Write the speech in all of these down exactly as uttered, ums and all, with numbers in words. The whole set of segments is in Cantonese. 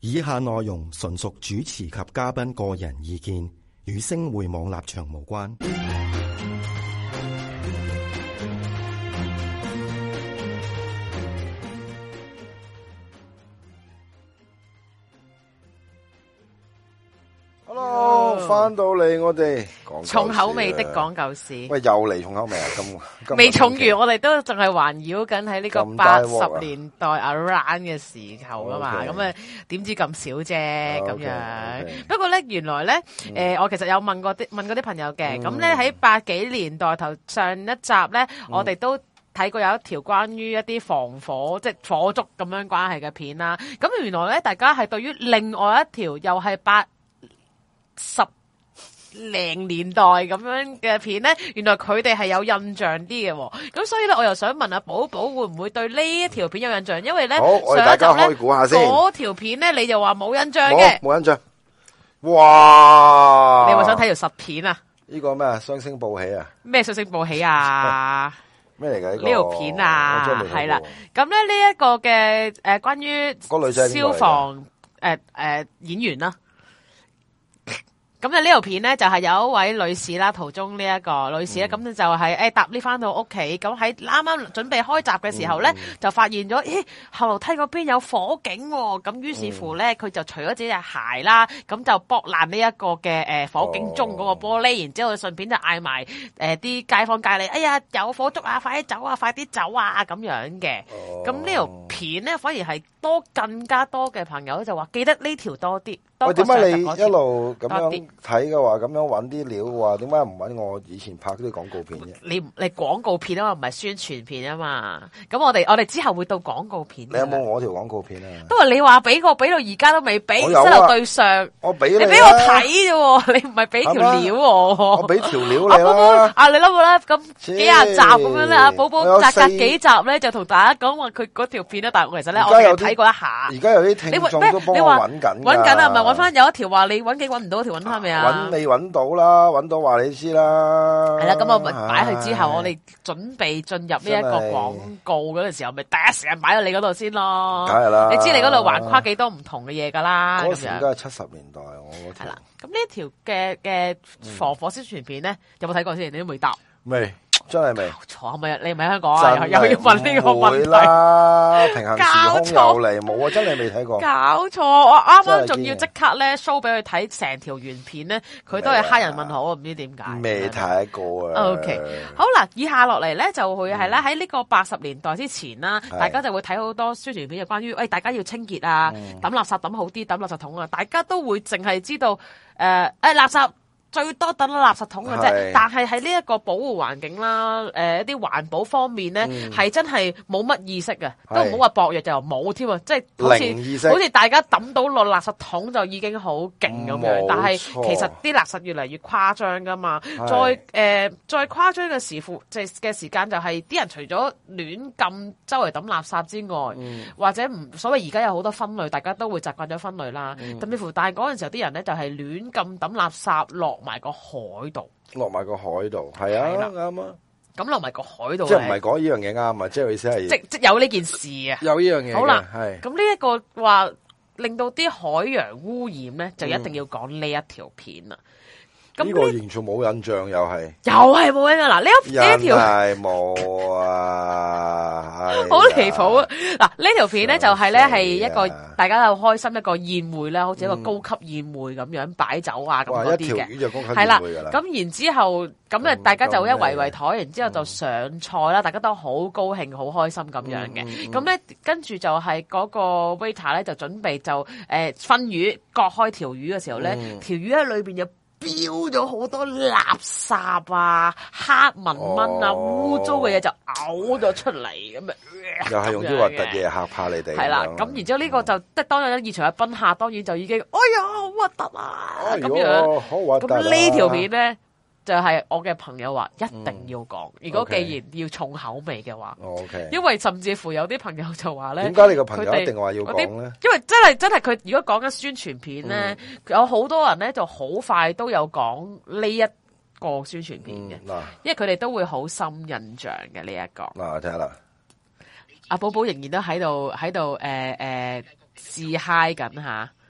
以下內容純屬主持及嘉賓個人意見，與星匯網立場無關。 Hello，翻到嚟我哋重口味的講舊事。 喂，又嚟重口味啊！咁未重完，我哋都仲係環繞緊喺呢個八十年代 around 嘅時候啊嘛。咁啊，點知咁少啫？咁樣。 Okay, okay. 不過咧，原來咧，誒、嗯呃，我其實有問過啲問過啲朋友嘅。咁咧喺八幾年代頭上一集咧，嗯、我哋都睇過有一條關於一啲防火即係火燭咁樣關係嘅片啦。咁原來咧，大家係對於另外一條又係八十零年代咁樣嘅片咧，原來佢哋係有印象啲嘅，咁所以咧，我又想問阿寶寶會唔會對呢一條片有印象？因為咧， 好，我哋大家開估下先。 嗰條片咧，你就話冇印象嘅， 冇印象。哇！ 你係咪想睇條實片啊？ 呢個咩啊？雙星報喜啊？ 咩雙星報喜啊？ 咩嚟㗎？呢呢條片啊，係啦。咁咧呢一個嘅誒，關於消防誒誒演員啦。咁啊呢條片咧就係、是、有一位女士啦，途中呢一個女士咧，咁、嗯、就係誒搭 lift 翻到屋企，咁喺啱啱準備開閘嘅時候咧，嗯、就發現咗，咦後樓梯嗰邊有火警喎、哦，咁於是乎咧，佢、嗯、就除咗自己隻鞋啦，咁就剝爛呢一個嘅誒火警鐘嗰個玻璃，哦、然之後順便就嗌埋誒啲街坊街里，哎呀有火燭啊，快啲走啊，快啲走啊咁樣嘅。咁、哦、呢條片咧反而係多更加多嘅朋友就話記得呢條多啲。 喂，點解你一路咁樣睇嘅話，咁樣揾啲料嘅話，點解唔揾我以前拍啲廣告片啫？ 你你廣告片啊嘛，唔係宣傳片啊嘛。咁我哋我哋之後會到廣告片。 你有冇我條廣告片啊？ 都話你話俾我，俾到而家都未俾， 我有啊。 之後對上， 我俾你， 你俾我睇啫，你唔係俾條料我。 我俾條料你啦。阿寶寶，啊你諗下啦，咁幾廿集咁樣咧，阿寶寶隔隔幾集咧就同大家講話佢嗰條片咧，但係我其實咧我哋睇過一下。 而家有啲聽眾都幫我揾緊， 揾緊啊，唔係揾翻有一條話。你揾幾揾唔到條揾翻未啊？ 揾未揾到啦，揾到話你知啦。 係啦，咁我咪擺去之後，我哋準備進入呢一個廣告嗰陣時候，咪第一時間擺喺你嗰度先咯。 梗係啦， 你知你嗰度橫跨幾多唔同嘅嘢㗎啦。 嗰時應該係七十年代，我嗰條。係啦， 咁呢一條嘅嘅防火宣傳片咧，有冇睇過先？你都未答。 未。真係未？ 錯係咪？你唔係香港啊？又要問呢個問題啦？平行時空又嚟，冇啊！真係未睇過。 搞錯！我啱啱仲要即刻咧 show 俾佢睇成條原片咧，佢都係黑人問號，唔知點解。 未睇過啊 ！OK， 好啦，以下落嚟咧就會係咧喺呢個八十年代之前啦，嗯、大家就會睇好多宣傳片，就關於誒大家要清潔啊，抌、嗯、垃圾抌好啲，抌垃圾桶啊，大家都會淨係知道誒誒、呃、垃圾。最多等垃圾桶嘅啫，但係喺呢一個保護環境啦，誒、呃、一啲環保方面咧，係、嗯、真係冇乜意識嘅，都唔好話薄弱就冇添啊！即係好似好似大家抌到落垃圾桶就已經好勁咁樣，但係其實啲垃圾越嚟越誇張噶嘛。再誒、呃、再誇張嘅時乎即係嘅時間就係、是、啲人除咗亂咁周圍抌垃圾之外，嗯、或者唔所謂而家有好多分類，大家都會習慣咗分類啦。甚至乎，但係嗰陣時候啲人咧就係亂咁抌垃圾落埋個海度，落埋個海度，係啊，啱啊。 咁落埋個海度， 即係唔係講呢樣嘢啱啊？即係意思係， 即即有呢件事啊， 有呢樣嘢。 好啦， 係咁呢一個話令到啲海洋污染咧，就一定要講呢一條片啦。 呢、嗯這個完全冇印象，又係又係冇印象。嗱，呢一呢條係冇啊， 好離譜啊！嗱，呢條片咧就係咧係一個大家又開心一個宴會啦，好似一個高級宴會咁樣擺酒啊咁嗰啲嘅，係啦。咁然之後咁咧，大家就一圍圍台，然之後就上菜啦，大家都好高興、好開心咁樣嘅。咁咧跟住就係嗰個 waiter 咧就準備就誒分魚，割開條魚嘅時候咧，條魚喺裏邊有飆咗好多垃圾啊、黑蚊蚊啊、污糟嘅嘢就嘔咗出嚟咁樣， 又係用啲核突嘢嚇怕你哋。係啦， 咁然之後呢個就即係當然現場嘅賓客當然就已經，哎呀好核突啊咁樣， 好核突。 咁呢條片咧就係我嘅朋友話一定要講，如果既然要重口味嘅話，因為甚至乎有啲朋友就話咧， 點解你個朋友一定話要講咧？ 因為真係真係佢如果講緊宣傳片咧，有好多人咧就好快都有講呢一個宣傳片嘅，因為佢哋都會好深印象嘅呢一個。 嗱，我睇下啦， 阿寶寶仍然都喺度喺度誒誒自嗨緊吓。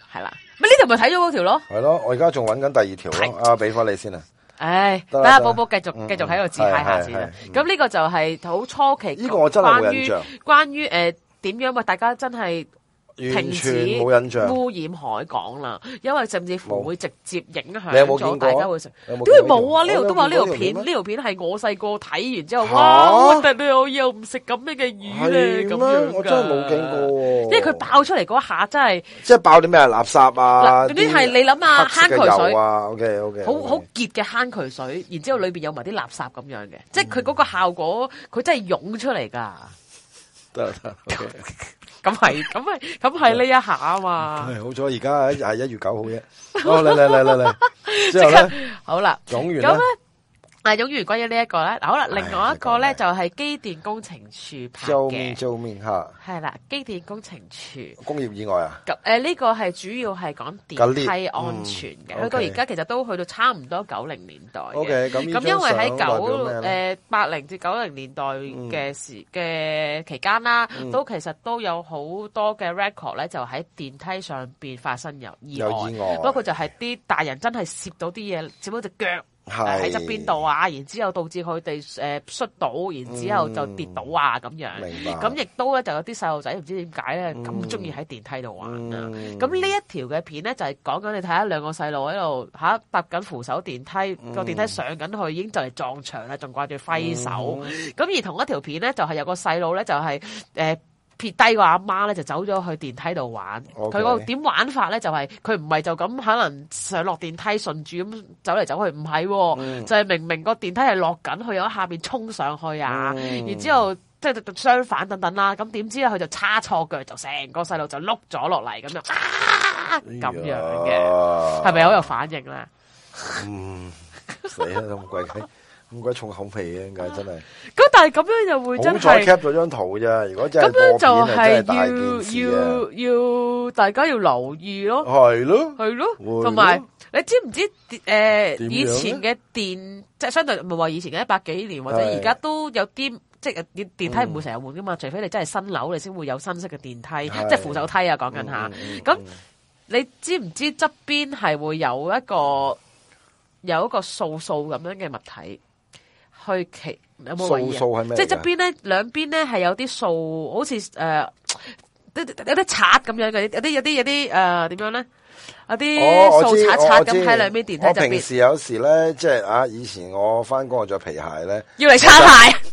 係啦，咪呢條咪睇咗嗰條咯。 係咯，我而家仲揾緊第二條咯。啊，俾翻你先啊。 唉，等下寶寶繼續繼續喺度自嗨下先啦。咁呢個就係好初期。 呢個我真係冇印象。 關於誒點樣啊？大家真係。 完全冇印象， 污染海港啦，因為甚至乎會直接影響你有冇見過？ 大家會食。點會冇啊？呢度都話呢條片，呢條片係我細個睇完之後，哇！特別我又唔食咁樣嘅魚咧，咁樣我真係冇見過。 因為佢爆出嚟嗰下真係， 即係爆啲咩垃圾啊？ 總之係你諗下坑渠水啊，OK OK， 好好結嘅坑渠水，然之後裏邊有埋啲垃圾咁樣嘅，即係佢嗰個效果，佢真係湧出嚟㗎。 得得。 咁係，咁係，咁係呢一下啊嘛。 係好彩，而家係一月九號啫。好嚟嚟嚟嚟嚟，之後咧， 好啦， 講完咁咧，啊，講完關於呢一個咧，好啦，另外一個咧就係機電工程署拍嘅。 做面做面嚇。 係啦，機電工程署。 工業意外啊？ 咁誒呢個係主要係講電梯安全嘅，去到而家其實都去到差唔多九零年代嘅。 OK，咁咁因為喺九誒八零至九零年代嘅時嘅期間啦，都其實都有好多嘅 record 咧，就喺電梯上邊發生有意外。 有意外。 不過就係啲大人真係攝到啲嘢，攝到隻腳。喺側邊度啊，然之後導致佢哋誒摔倒，然之後就跌倒啊咁樣。 明白。咁亦都咧就有啲細路仔唔知點解咧咁中意喺電梯度玩啊。咁呢一條嘅片咧就係講緊你睇下兩個細路喺度嚇搭緊扶手電梯，個電梯上緊去已經就嚟撞牆啦，仲掛住揮手。咁而同一條片咧就係有個細路咧就係誒。撇低個阿媽咧就走咗去電梯度玩，佢個點玩法咧就係佢唔係就咁可能上落電梯順住咁走嚟走去，唔係、哦，嗯、就係明明個電梯係落緊，佢由下邊衝上去啊，嗯、然之後即係相反等等啦，咁點知咧佢就叉錯腳，就成個細路就碌咗落嚟咁樣，咁、啊、樣嘅，係咪好有反應咧？ 嗯，死啦咁鬼雞！咁鬼重口味嘅，應該真係。咁但係咁樣又會真係。 好彩 cap 咗張圖啫，如果真係咁樣就係要要要大家要留意咯。 係咯， 係咯，同埋你知唔知誒以前嘅電，即係相對唔係話以前嘅一百幾年，或者而家都有啲，即係電電梯唔會成日換噶嘛，除非你真係新樓，你先會有新式嘅電梯，即係扶手梯啊，講緊下。咁你知唔知側邊係會有一個有一個掃掃咁樣嘅物體？去其有冇位啊？即係側邊咧，兩邊咧係有啲掃，好似誒，有啲刷咁樣嘅，有啲有啲有啲誒，點樣咧？有啲掃刷刷咁喺兩邊電梯側邊。 我平時有時咧，即係啊，以前我翻工我着皮鞋咧， 要嚟擦鞋。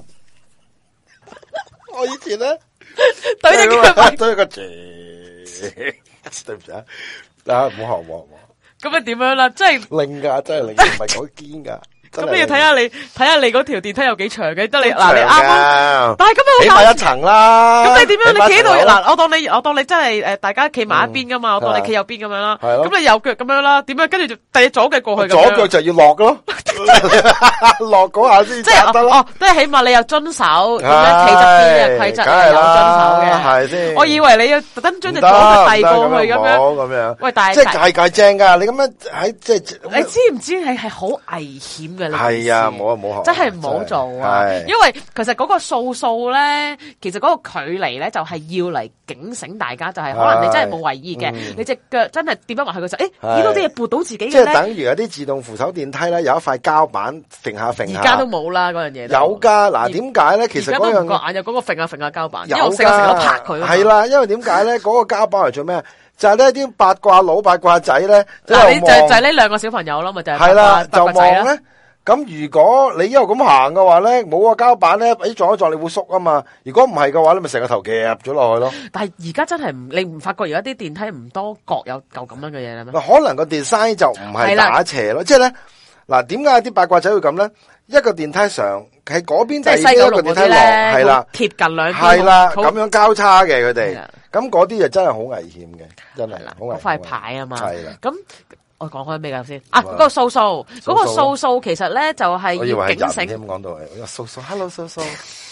我以前咧， 對你叫對個字，對唔住啊，嗱唔好學我。 咁啊點樣啦？即係擰噶，真係擰，唔係講堅噶。 咁你要睇下你睇下你嗰條電梯有幾長嘅，得你嗱你啱啱，但係咁樣起碼一層啦。 咁你點樣？你企喺度嗱，我當你我當你真係誒，大家企埋一邊噶嘛，我當你企右邊咁樣啦。係咯。咁你右腳咁樣啦，點樣？跟住就第左腳過去咁樣。左腳就要落咯，落嗰下先。即係得咯。即係起碼你有遵守咁樣企側邊嘅規則，有遵守嘅。係先。我以為你要特登將隻左腳遞過去咁樣。咁樣。喂，但係即係界界正噶，你咁樣喺即係。你知唔知係係好危險嘅？係啊，冇啊冇學，真係唔好做啊！因為其實嗰個掃掃咧，其實嗰個距離咧就係要嚟警醒大家，就係可能你真係冇為意嘅，你隻腳真係掂咗埋去嘅時候，誒，見到啲嘢撥到自己嘅咧，即係等於有啲自動扶手電梯咧，有一塊膠板揈下揈下，而家都冇啦嗰樣嘢。有噶，嗱點解咧？其實嗰樣眼有嗰個揈下揈下膠板，有噶，成日成日都拍佢。係啦，因為點解咧？嗰個膠板嚟做咩？就係呢啲八卦佬八卦仔咧，就係就係呢兩個小朋友咯，咪就係係啦，就望咧。咁如果你一路咁行嘅話咧，冇個膠板咧，誒撞一撞你會縮啊嘛。如果唔係嘅話，你咪成個頭夾咗落去咯。但係而家真係唔，你唔發覺而家啲電梯唔多角有嚿咁樣嘅嘢咧咩？可能個 design 就唔係打斜咯，即係咧嗱，點解有啲八卦仔會咁咧？一個電梯上喺嗰邊，第二邊一個電梯落，係啦，貼近兩邊，係啦，咁樣交叉嘅佢哋，咁嗰啲就真係好危險嘅，真係好危險。塊牌啊嘛，係啦，咁。我講開咩㗎先？啊，嗰個掃掃，嗰個掃掃其實咧就係要警醒。點講到係掃掃 ，hello 掃掃，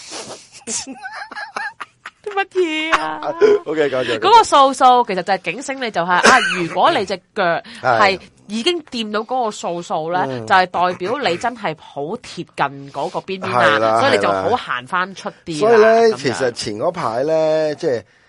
啲乜嘢啊 ？OK，講咗。嗰個掃掃其實就係警醒你，就係啊，如果你隻腳係已經掂到嗰個掃掃咧，就係代表你真係好貼近嗰個邊邊啦，所以你就好行翻出啲。所以咧，其實前嗰排咧，即係。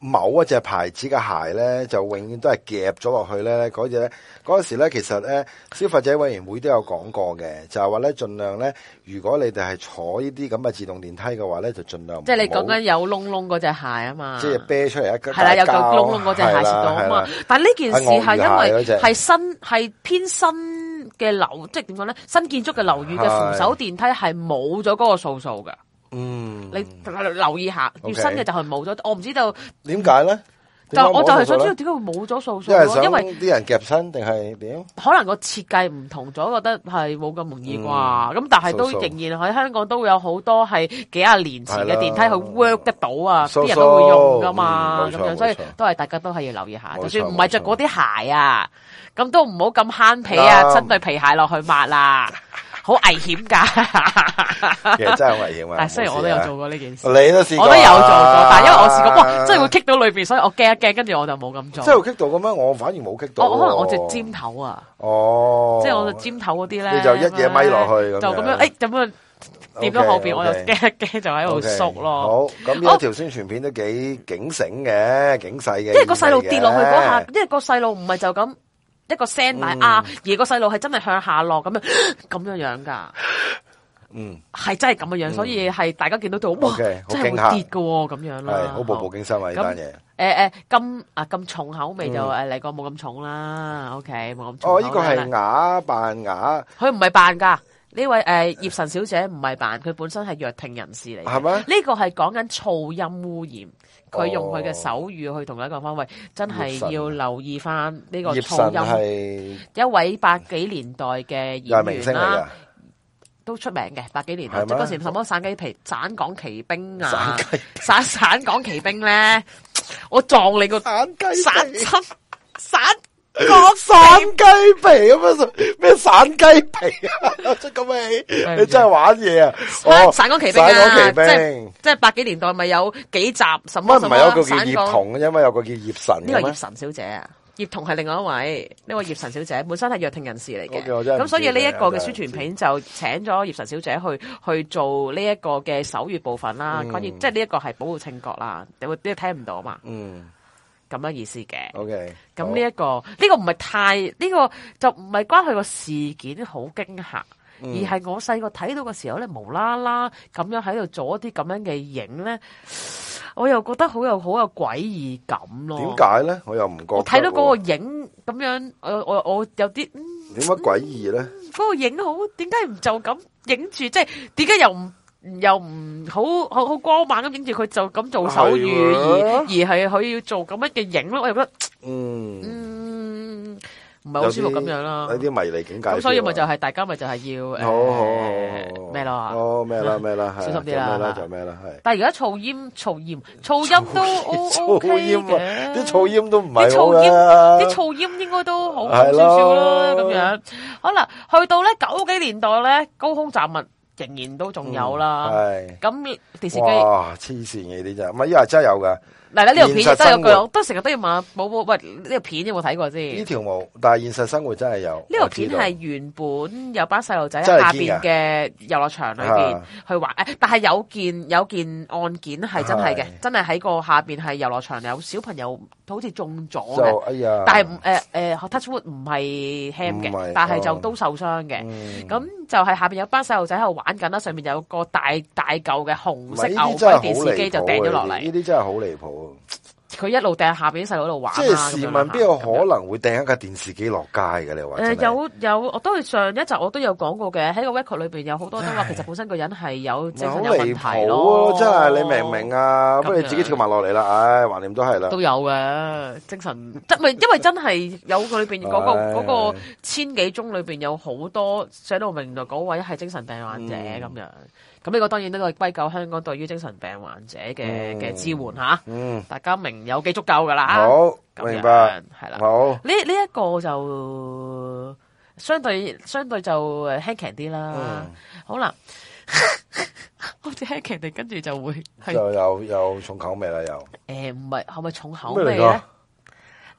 某一隻牌子嘅鞋咧，就永遠都係夾咗落去咧。嗰隻咧，嗰時咧，其實咧，消費者委員會都有講過嘅，就係話咧，盡量咧，如果你哋係坐呢啲咁嘅自動電梯嘅話咧，就盡量。 即係你講緊有窿窿嗰隻鞋啊嘛。 即係啤出嚟一個。 係啦，有個窿窿嗰隻鞋蝕到啊嘛。但係呢件事係因為係新係偏新嘅樓，即係點講咧？新建築嘅樓宇嘅扶手電梯係冇咗嗰個數數㗎。嗯，你留意下，越新嘅就係冇咗。我唔知道點解咧？ 就我就係想知道點解會冇咗數數咯？因為啲人夾身定係點？ 可能個設計唔同咗，覺得係冇咁容易啩。咁但係都仍然喺香港都會有好多係幾廿年前嘅電梯去 work 得到啊，啲人都會用噶嘛。咁樣所以都係大家都係要留意下。就算唔係着嗰啲鞋啊，咁都唔好咁慳皮啊，真對皮鞋落去抹啦。好危險噶， 其實真係好危險啊！ 但係雖然我都有做過呢件事， 你都試過， 我都有做過，但係因為我試過，哇，真係會棘到裏邊，所以我驚一驚，跟住我就冇咁做。 真係會棘到咁樣，我反而冇棘到。 我可能我隻尖頭啊， 哦， 即係我隻尖頭嗰啲咧， 你就一嘢咪落去， 就咁樣，誒，咁樣掂到後邊，我就驚一驚，就喺度縮咯。 好，咁呢一條宣傳片都幾警醒嘅，警世嘅。因為個細路跌落去嗰下，因為個細路唔係就咁。一個聲大啊，而個細路係真係向下落咁樣咁樣樣噶，嗯，係真係咁嘅樣，所以係大家見到到哇，真係會跌噶咁樣啦， 係好步步驚心啊呢單嘢。 誒誒，咁啊咁重口味就誒嚟個冇咁重啦 ，OK 冇咁重。 哦，呢個係啞扮啞， 佢唔係扮噶。呢位誒葉晨小姐唔係扮，佢本身係弱聽人士嚟嘅。係咩？呢個係講緊噪音污染，佢用佢嘅手語去同大家講翻，喂，真係要留意翻呢個噪音。葉晨係一位八幾年代嘅演員啦，都出名嘅八幾年代。即嗰時什麼散雞皮、散港奇兵啊，散散港奇兵咧，我撞你個散雞散親散。 個散雞皮咁樣，咩散雞皮啊？出咁嘅戲，你真係玩嘢啊！ 哦，散港奇兵啊，即係即係八幾年代咪有幾集什麼什麼？ 唔係有個叫葉童，因為有個叫葉晨。 呢個葉晨小姐啊，葉童係另外一位。呢個葉晨小姐本身係弱聽人士嚟嘅，咁所以呢一個嘅宣傳片就請咗葉晨小姐去去做呢一個嘅手語部分啦。關於即係呢一個係保護聽覺啦，你會你聽唔到嘛？嗯。咁樣意思嘅，OK，咁呢一個呢、呢個唔係太呢、呢個就唔係關佢個事件好驚嚇，嗯、而係我細個睇到嘅時候咧，無啦啦咁樣喺度做一啲咁樣嘅影咧，我又覺得好有好有詭異感咯。點解咧？我又唔覺得。我睇到嗰個影咁樣，我我我有啲點解詭異咧？嗰、嗰個影好，點解唔就咁影住？即係點解又唔？又唔好好好光猛咁影住佢就咁做手語，而而係佢要做咁樣嘅影咯，我又覺得嗯嗯唔係好舒服咁樣啦，有啲迷離境界。咁所以咪就係大家咪就係要誒好好咩咯？哦咩啦咩啦，小心啲啦，就咩啦係。但係而家噪音噪音噪音都 O K 嘅，啲噪音都唔係好啦，啲噪音應該都好少少啦咁樣。好啦，去到咧九幾年代咧，高空雜物。仍然都仲有啦，咁、嗯、電視機哇黐線嘅呢啲真係，唔係依家真係有噶。嗱咧呢條片真係有句，都成日都要問寶寶，喂呢條片有冇睇過先？呢條冇，但係現實生活真係有。呢條片係原本有班細路仔喺下邊嘅遊樂場裏邊去玩，誒，但係有件有件案件係真係嘅，真係喺個下邊係遊樂場有小朋友好似中咗嘅，哎呀！但係誒誒 touch wood 唔係 ham 嘅，但係就都受傷嘅。咁、嗯、就係下邊有班細路仔喺度玩緊啦，上面有個大大嚿嘅紅色牛龜電視機就掟咗落嚟。呢啲真係好離譜。佢一路掟下邊啲細路喺度玩，即係試問邊有可能會掟一架電視機落街嘅？你話誒有有，我都係上一集我都有講過嘅，喺個 record 裏邊有好多都話其實本身個人係有精神有問題咯。真係你明唔明啊？不如你自己跳埋落嚟啦，唉，橫掂都係啦。都有嘅精神，即係因為真係有佢裏邊嗰個嗰個千幾宗裏邊有好多寫到明，嗰位係精神病患者咁樣。咁呢個當然都係歸咎香港對於精神病患者嘅嘅支援吓，嗯，大家明有幾足夠噶啦，好明白，係啦，好呢呢一個就相對相對就輕強啲啦，嗯、好啦，好似輕強啲，跟住就會就有有重口味啦，又誒唔係係咪重口味咧？呢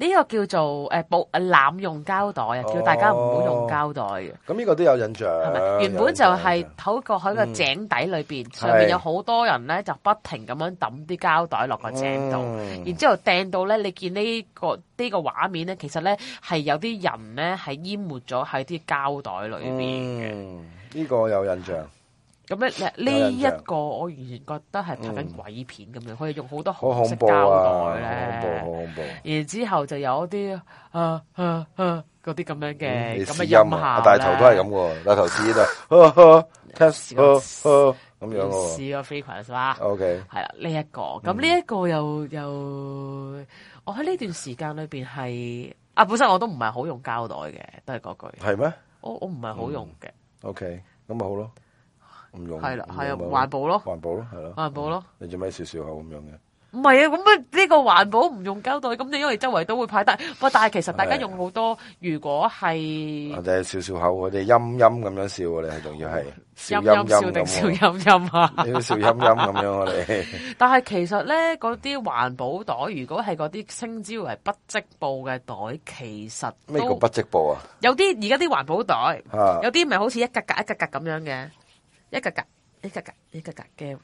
呢個叫做誒保誒濫用膠袋啊，叫大家唔好用膠袋嘅。 咁呢個都有印象， 係咪？原本就係喺個喺個井底裏邊， 嗯上面有好多人咧，就不停咁樣抌啲膠袋落個井度， 嗯然之後掟到咧，你見呢、呢個呢、呢個畫面咧，其實咧係有啲人咧係淹沒咗喺啲膠袋裏邊嘅。 嗯，呢個有印象。 咁咧呢一個我完全覺得係拍緊鬼片咁樣，佢哋用好多紅色膠袋咧， 好恐怖，好恐怖。 然之後就有啲啊啊啊嗰啲咁樣嘅咁嘅音音效， 大頭都係咁喎，大頭指啊 test 咁樣喎。 試個 frequency 啦 OK， 係啦，呢一個咁呢一個又又我喺呢段時間裏邊係啊，本身我都唔係好用膠袋嘅，都係嗰句。 係咩？ 我我唔係好用嘅。 OK，咁咪好咯。唔用係啦，係啊，環保咯， 環保咯，係咯， 環保咯。 你做咩笑笑口咁樣嘅？ 唔係啊，咁啊呢個環保唔用膠袋，咁你因為周圍都會派得。不過但係其實大家用好多，如果係我哋笑笑口，我哋陰陰咁樣笑，我哋係仲要係笑陰陰笑陰定笑咁。 陰陰啊？ 你要笑陰陰咁樣，我哋。 但係其實咧，嗰啲環保袋，如果係嗰啲稱之為不織布嘅袋，其實咩叫不織布啊？ 有啲而家啲環保袋， 啊有啲咪好似一格格一格格咁樣嘅，一格格一格格一格格嘅。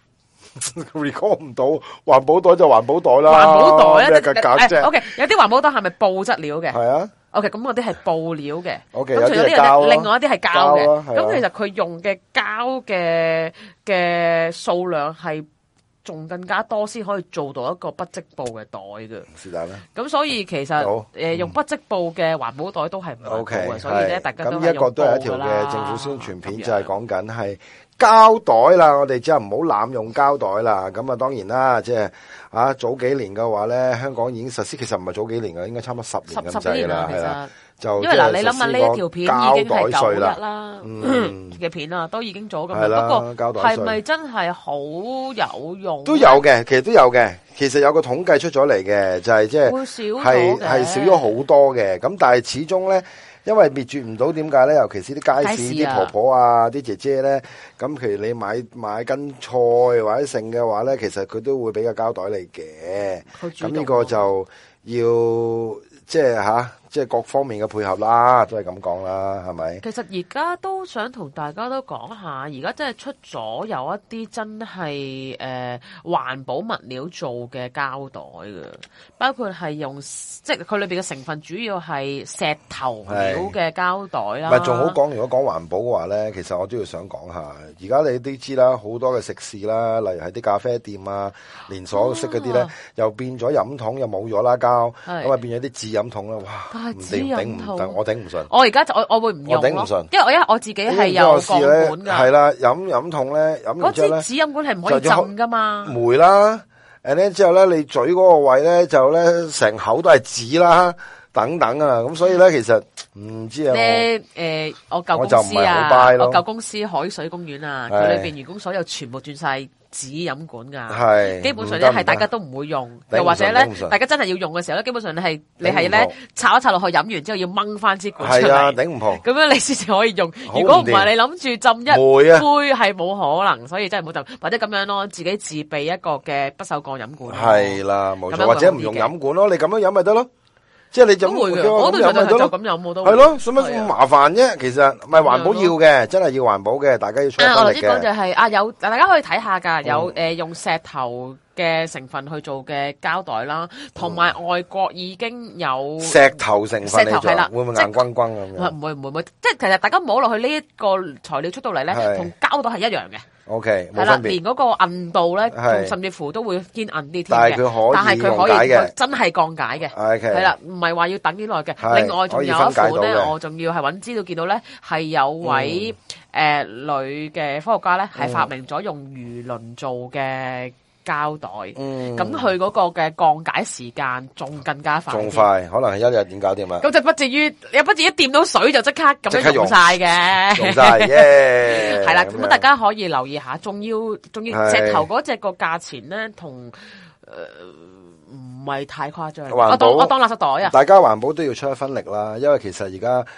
recall 唔到，環保袋就環保袋啦。 環保袋咩格格啫 ？O K，有啲環保袋係咪布質料嘅？ 係啊。 O K，咁嗰啲係布料嘅。 O K， 咁除咗呢有啲係膠咯樣，另外一啲係膠嘅。 膠啊係啊咁其實佢用嘅膠嘅嘅數量係仲更加多，先可以做到一個不織布嘅袋嘅。 是但啦。 咁所以其實好誒用不織布嘅環保袋都係唔環保 O K， 嘅，所以咧大家都咁一個都係一條係用布㗎啦嘅政府宣傳片， 咁樣就係講緊係膠袋啦。我哋之後唔好濫用膠袋啦。咁啊，當然啦，即係啊早幾年嘅話咧，香港已經實施，其實唔係早幾年嘅，應該差唔多十年咁滯啦，係啦。就因為嗱，你諗下呢一條片已經係九一啦嗯嘅片啦，都已經做咗咁係啦樣。不過膠袋稅係咪真係好有用？ 都有嘅，其實都有嘅。其實有個統計出咗嚟嘅，就係即係會少咗係嘅係少咗好多嘅。咁但係始終咧，因為滅絕唔到，點解咧？尤其是啲街市街市啊啲婆婆啊、啲姐姐咧，咁譬如你買買斤菜或者剩嘅話咧，其實佢都會俾個膠袋你嘅。 佢主動咁呢個就要即係吓，即係各方面嘅配合啦，都係咁講啦，係咪？ 其實而家都想同大家都講下，而家真係出咗有一啲真係誒環保物料做嘅膠袋嘅，包括係用即係佢裏邊嘅成分主要係石頭料嘅膠袋啦。 唔係仲好講，如果講環保嘅話咧，其實我都要想講下。而家你都知啦，好多嘅食肆啦，例如係啲咖啡店啊、連鎖式嗰啲咧，又變咗飲筒，又冇咗啦膠，咁啊變咗啲紙飲筒啦，哇！唔頂頂唔得，我頂唔順。 我而家我我會唔用咯， 我頂唔順， 因為我因為我自己係有鋼管㗎。 係啦，飲飲筒咧，飲完之後咧， 嗰支紙飲管係唔可以浸噶嘛。 霉啦，誒咧之後咧，你嘴嗰個位咧就咧成口都係紙啦，等等啊，咁所以咧其實唔知啊。 咧誒，我舊公司啊，我舊公司海水公園啊，佢裏邊員工所有全部轉晒紙飲管噶， 係基本上咧係大家都唔會用，又或者咧大家真係要用嘅時候咧，基本上你係你係咧插一插落去飲完之後要掹翻支管出嚟， 係啊，頂唔破， 咁樣你先至可以用。如果唔係你諗住浸一杯係冇可能，所以真係唔好浸，或者咁樣咯，自己自備一個嘅不鏽鋼飲管。 係啦，冇錯，或者唔用飲管咯，你咁樣飲咪得咯。即係你就會嘅，我都想就咁飲我都係咯，使乜咁麻煩啫？其實唔係環保要嘅，真係要環保嘅，大家要出力嘅。 啊，我頭先講就係啊，有大家可以睇下㗎，有誒用石頭嘅成分去做嘅膠袋啦，同埋外國已經有石頭成分嚟做， 係啦， 會唔會硬轟轟咁樣？ 唔會唔會唔會，即係其實大家摸落去呢一個材料出到嚟咧，同膠袋係一樣嘅。 O K， 係啦，連嗰個韌度咧，甚至乎都會堅韌啲添嘅。 但係佢可以， 但係佢可以真係降解嘅。 O K， 係啦，唔係話要等幾耐嘅。另外仲有一款咧，我仲要係揾資料見到咧，係有位誒女嘅科學家咧，係發明咗用魚鱗做嘅膠袋。嗯，咁佢嗰個嘅降解時間仲更加快。 仲快，可能係一日點搞掂啊？ 咁就不至於，又不至於掂到水就即刻咁樣用晒嘅。 用晒耶！ 係啦，咁大家可以留意下，仲要仲要石頭嗰隻個價錢咧，同誒唔係太誇張。我當我當垃圾袋啊！ 大家環保都要出一分力啦，因為其實而家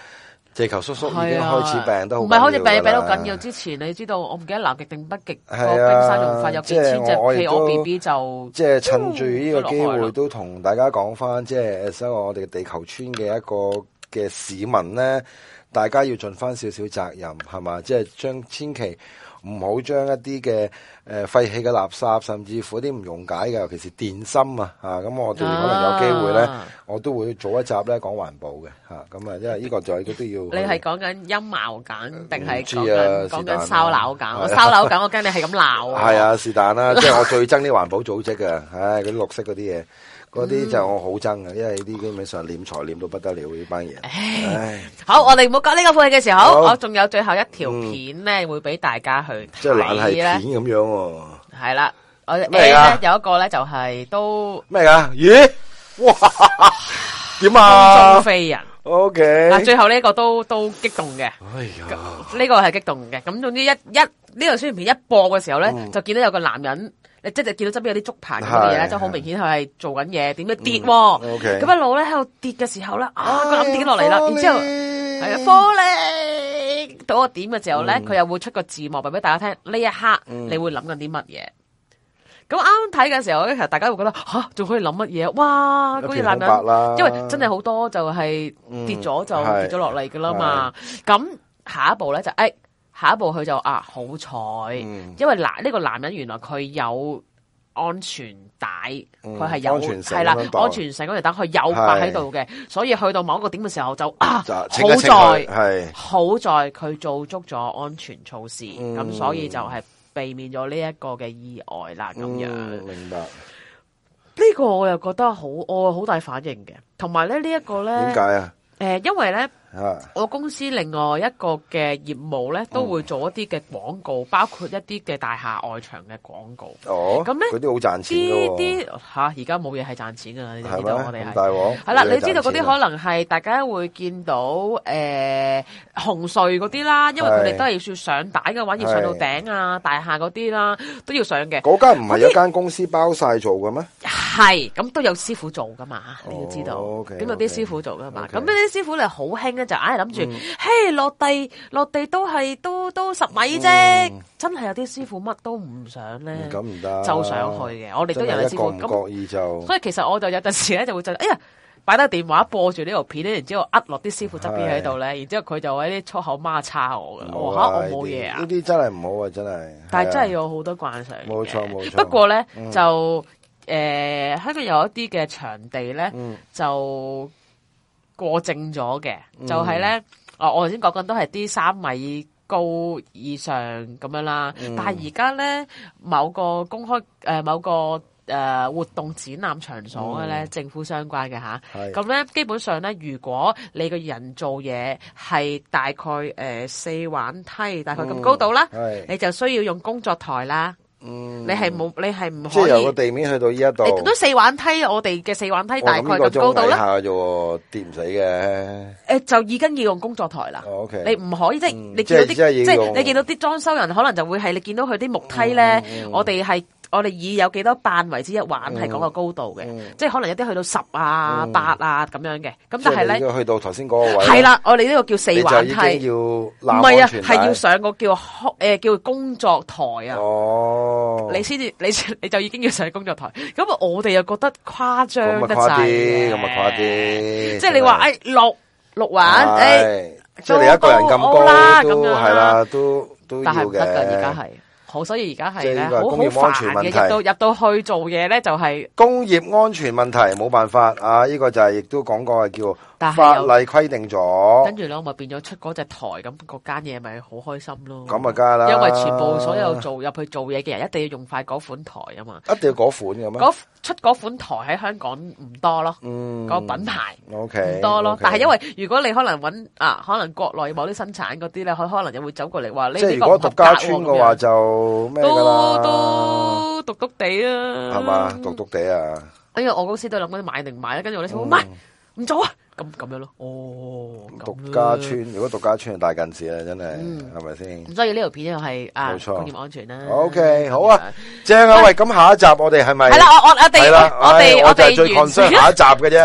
地球叔叔已經開始病得好緊要㗎啦， 唔係開始病病到緊要之前，你知道我唔記得南極定北極個冰山融化有幾千隻企鵝 B B 就即係趁住呢個機會都同大家講翻，即係所以我哋嘅地球村嘅一個嘅市民咧，大家要盡翻少少責任，係嘛？即係將千祈唔好將一啲嘅誒廢棄嘅垃圾，甚至乎啲唔溶解嘅，尤其是電芯啊，嚇咁我哋可能有機會咧， 啊、 我都會做一集咧講環保嘅嚇，咁啊，因為呢個就係都都要。 你係講緊陰謀緊定係講緊緊講緊燒樓緊？我燒樓緊，我驚你係咁鬧。 係啊，是但啦，即係我最憎啲環保組織嘅，唉，嗰啲綠色嗰啲嘢。嗰啲就我好憎嘅，因為呢啲基本上斂財斂到不得了呢班嘢。唉， 好，我哋唔好講呢個副戲嘅時候，我仲有最後一條片咧，會俾大家去睇咧。 即係懶係片咁樣喎。 係啦，我哋咩啊？ 有一個咧就係都咩噶？咦？哇！點啊？ 空中飛人。 O K。 嗱，最後呢個都都激動嘅。 哎呀！ 呢個係激動嘅。咁總之一一呢個宣傳片一播嘅時候咧，就見到有個男人。你即係見到側邊有啲竹棚咁嘅嘢咧，即係好明顯佢係做緊嘢，點樣跌喎？咁一路咧喺度跌嘅時候咧，啊個諗跌落嚟啦，然之後係啊，玻璃到個點嘅時候咧，佢又會出個字幕俾俾大家聽，呢一刻你會諗緊啲乜嘢？咁啱睇嘅時候咧，其實大家會覺得吓，仲可以諗乜嘢？哇！嗰個男人，因為真係好多就係跌咗就跌咗落嚟噶啦嘛。咁下一步咧就誒。下一步佢就啊好彩，嗯、因為嗱呢個男人原來佢有安全帶，佢係、嗯、有係啦安全繩嗰條帶，佢有擺喺度嘅，所以去到某一個點嘅時候就啊就好在係好在佢做足咗安全措施，咁、嗯、所以就係避免咗呢一個嘅意外啦。咁樣、 嗯、明白呢個我又覺得好，我好大反應嘅，同埋咧呢一個咧點解啊？ 誒、呃，因為咧。我公司另外一個嘅業務咧，都會做一啲嘅廣告，包括一啲嘅大廈外牆嘅廣告。 哦，咁咧嗰啲好賺錢㗎喎。啲吓，而家冇嘢係賺錢㗎啦，你知道我哋係。 大鑊。 係啦，你知道嗰啲可能係大家會見到誒紅隧嗰啲啦，因為佢哋都係要上帶嘅話，要上到頂啊，大廈嗰啲啦，都要上嘅。 嗰間唔係一間公司包晒做嘅咩？ 係，咁都有師傅做噶嘛，你要知道。咁有啲師傅做噶嘛，咁呢啲師傅你好興咧，就硬係諗住，嘿落地落地都係都都十米啫，真係有啲師傅乜都唔想咧， 咁唔得， 就上去嘅。我哋都有啲師傅咁，覺意就。所以其實我就有陣時咧就會就，哎呀，擺低電話播住呢條片咧，然之後呃落啲師傅側邊喺度咧，然之後佢就喺啲粗口孖叉我噶啦，我吓我冇嘢啊。 呢啲真係唔好啊，真係。 但係真係有好多慣常。 冇錯冇錯。 不過咧就。誒，香港、呃、有一啲嘅場地咧，嗯、就過正咗嘅，嗯、就係咧，哦，我頭先講緊都係啲三米高以上咁樣啦。嗯、但係而家咧，某個公開誒、呃，某個誒、呃、活動展覽場所嘅咧，嗯、政府相關嘅吓，咁咧基本上咧，如果你個人做嘢係大概誒、呃、四環梯，大概咁高度啦，嗯、你就需要用工作台啦。嗯，你係冇，你係唔可以。即係由個地面去到呢一度。 都四環梯，我哋嘅四環梯大概咁高度啦。 下啫，跌唔死嘅。 誒，就已經要用工作台啦。 O K。 你唔可以即係你見到啲，即係你見到啲裝修人，可能就會係你見到佢啲木梯咧，我哋係。我哋以有幾多瓣為之一環係講個高度嘅，嗯、即係可能有啲去到十啊、八、嗯、啊咁樣嘅。咁但係咧， 去到頭先嗰個位係啦，我哋呢個叫四環梯， 唔係啊，係要上個叫誒、呃、叫工作台啊。 哦， 你先至你你就已經要上工作台，咁我哋又覺得誇張得滯嘅， 咁啊誇啲， 即係你話誒六六環誒， 哎、即係你一個人咁高啦， 都係啦，都都要嘅。但係唔得㗎，而家係。 好，所以而家係咧，好好煩嘅。入到入到去做嘢咧，就係工業安全問題，冇辦法啊！呢個就係亦都講過係叫。法例規定咗， 跟住咧，我咪變咗出嗰隻台，咁嗰間嘢咪好開心咯。 咁啊，梗係啦， 因為全部所有做入去做嘢嘅人，一定要用快嗰款台啊嘛。 一定要嗰款嘅咩？ 嗰出嗰款台喺香港唔多咯。嗯，個品牌 OK 唔多咯。但係因為如果你可能揾啊，可能國內某啲生產嗰啲咧，佢可能又會走過嚟話呢啲個唔合格喎。即係如果獨家村嘅話，就咩㗎啦？都都獨獨地啊， 係嘛？獨獨地啊！ 因為我公司都諗緊買定買啦，跟住我哋話唔買唔做啊！咁咁樣咯，哦， 獨家村，如果獨家村係大近視啊，真係，係咪先？ 咁所以呢條片又係啊， 冇錯， 工業安全啦。 O K， 好啊，正啊，喂，咁下一集我哋係咪？ 係啦，我我我哋我哋我哋最 concern 下一集嘅啫。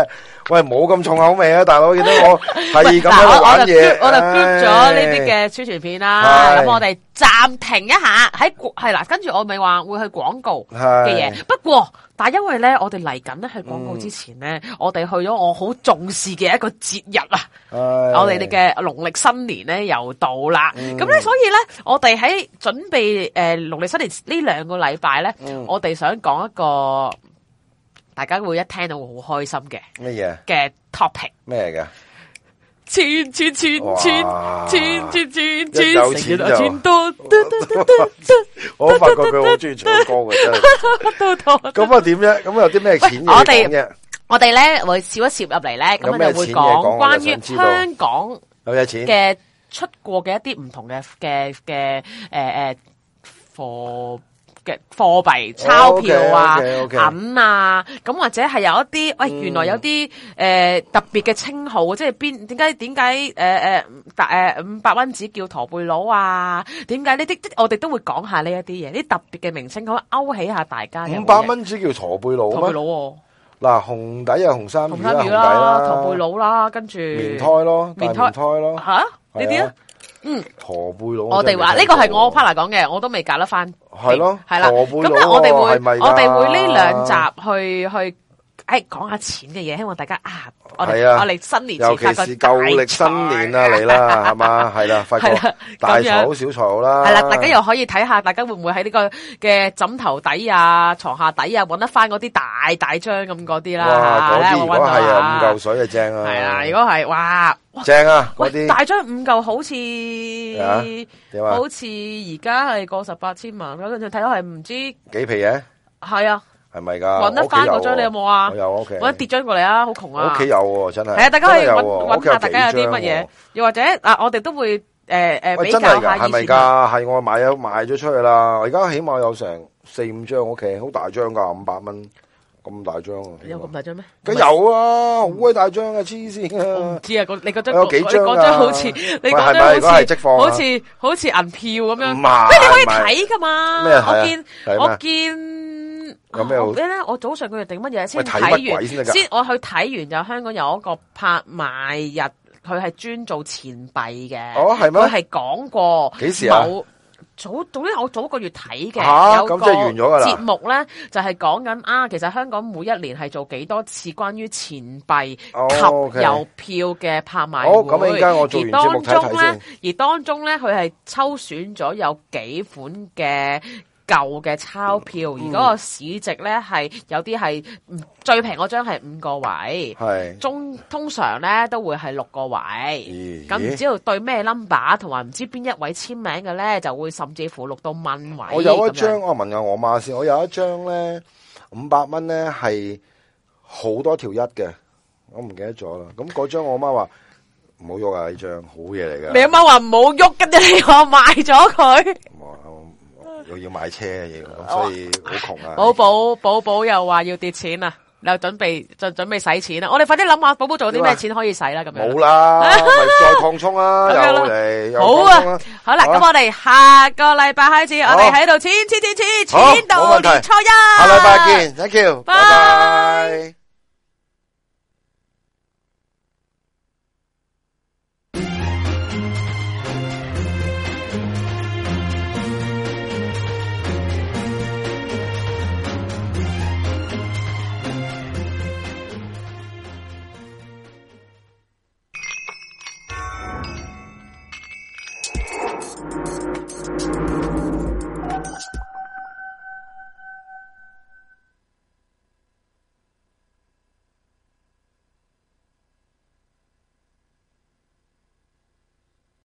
喂，冇咁重口味啊，大佬見到我係咁樣玩嘢， 我就 group 咗呢啲嘅宣傳片啦。咁我哋暫停一下，喺係啦，跟住我咪話會去廣告嘅嘢。不過，但係因為咧，我哋嚟緊咧去廣告之前咧，嗯、我哋去咗我好重視嘅一個節日啊。我哋嘅農曆新年咧又到啦。咁咧、嗯，所以咧，我哋喺準備誒農曆新年呢兩個禮拜咧，嗯、我哋想講一個。大家會一聽到會好開心嘅咩嘢嘅 topic 咩嚟嘅？ 錢錢錢錢錢錢錢錢， 有錢就錢多。 我發覺佢好中意唱歌嘅真係。咁啊點啫？咁有啲咩錢嘢講啫？ 我哋咧會攝一攝入嚟咧，咁我哋會講關於香港有咩錢嘅出過嘅一啲唔同嘅嘅嘅誒誒貨。嘅貨幣鈔票啊、銀、oh, okay, okay, okay. 啊，咁或者係有一啲，喂，原來有啲誒、呃、特別嘅稱號，即係邊點解點解誒誒誒五百蚊紙叫駝背佬啊？點解呢啲？我哋都會講下呢一啲嘢，啲特別嘅名稱，可以勾起下大家嘅。 五百蚊紙叫駝背佬咩？駝背佬喎。嗱，紅底啊，紅衫魚啦，紅底啦，駝背佬啦，跟住棉胎咯，棉胎咯，吓呢啲啊？嗯，駝背佬，我哋話呢個係我 partner 講嘅，我都未搞得翻。係咯，係啦。咁咧，我哋會我哋會呢兩集去去誒講下錢嘅嘢，希望大家啊，我哋我哋新年，尤其是舊曆新年啊嚟啦，係嘛，係啦，發覺大財好小財好啦。係啦，大家又可以睇下，大家會唔會喺呢個嘅枕頭底啊、床下底啊，搵得翻嗰啲大大張咁嗰啲啦。哇，嗰啲如果係啊五嚿水就正啊。係啊，如果係哇。正啊！嗰啲大張五嚿好似，好似而家係過十八千萬，跟住睇到係唔知幾皮嘢。係啊，係咪噶？搵得翻嗰張你有冇啊？我有，O K。搵跌張過嚟啊，好窮啊！屋企有真係。係啊，大家可以搵搵下，大家有啲乜嘢？又或者啊，我哋都會誒誒比較下以前。係咪噶？係我買咗賣咗出去啦，而家起碼有成四五張屋企，好大張噶，五百蚊。咁大張啊！有咁大張咩？梗有啊，好鬼大張啊，黐線啊！我唔知啊，你嗰張有幾張啊？你嗰張好似，你嗰張好似，好似好似銀票咁樣。唔係，咩你可以睇噶嘛？咩我見我見有咩好？咧我早上佢哋定乜嘢先睇完先？我去睇完就香港有一個拍賣日，佢係專做錢幣嘅。哦，係咩？佢係講過幾時啊？早總之我早一個月睇嘅，啊、有個節目咧就係講緊啊，其實香港每一年係做幾多次關於錢幣及郵票嘅拍賣會，哦 okay 哦、我做完節目睇睇先。而當中咧，而當中咧，佢係抽選咗有幾款嘅舊嘅鈔票，嗯、而嗰個市值咧係有啲係最平嗰張係五個位，係中通常咧都會係六個位，咁唔、欸、知道對咩 number 同埋唔知邊一位簽名嘅咧，就會甚至乎錄到蚊位。我有一張，我問下我媽先，我有一張咧五百蚊咧係好多條一嘅，我唔記得咗啦。咁嗰張我媽話唔好喐啊，呢張好嘢嚟㗎。你阿媽話唔好喐，跟住你話賣咗佢。又要買車嘅嘢，所以好窮啊！寶寶寶寶又話要跌錢啊，又準備就準備使錢啦。我哋快啲諗下，寶寶仲有啲咩錢可以使啦？咁樣冇啦，咪再擴充啦，又嚟好啊！好啦，咁我哋下個禮拜開始，我哋喺度錢錢錢錢錢到年初一，下禮拜見，thank you，拜拜。